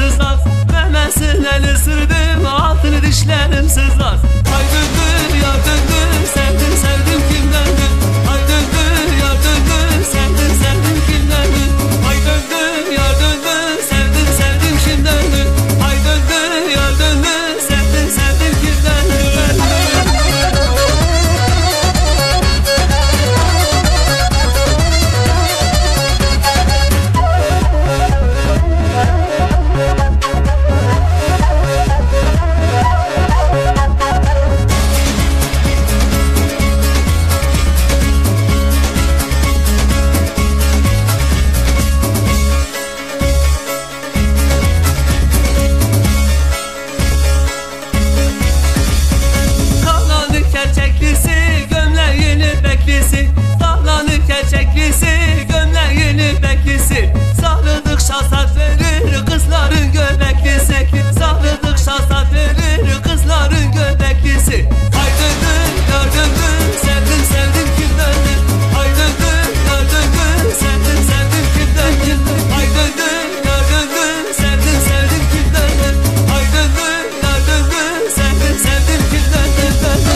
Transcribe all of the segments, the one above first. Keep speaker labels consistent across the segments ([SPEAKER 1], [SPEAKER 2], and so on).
[SPEAKER 1] sızlar. Memesinin eli sırdım, altını dişlerim sızlar. Ay döndü yar döndü, sevdim sevdim kimdendir. Ay döndü yar döndü, sevdim sevdim kimdendir. Ay döndü yar döndü, sevdim sevdim kimdendir. Ay döndü yar döndü, sevdim sevdim kimdendir. Sarıldıkça saz verir kızların göbeklisi. Sarıldıkça saz verir kızların göbeklisi. Ay döndü yar döndü, sevdim sevdim kimdendir. Ay döndü yar döndü, sevdim sevdim kimdendir. Ay döndü yar döndü, sevdim sevdim kimdendir. Ay döndü yar döndü, sevdim sevdim kimdendir.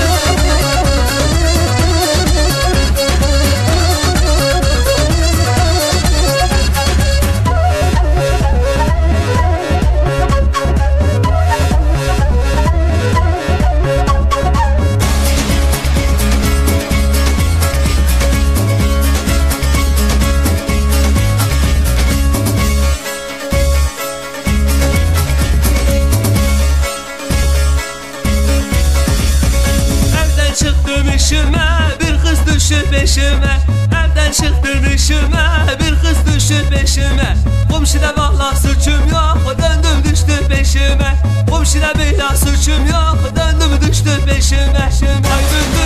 [SPEAKER 1] Çıktım işime, bir kız düşüp peşime. Evden çıktım işime, bir kız düşüp peşime. Komşuda valla suçum yok, döndüm düştü peşime. Komşuda bila suçum yok, döndüm düştü peşime. Ay döndü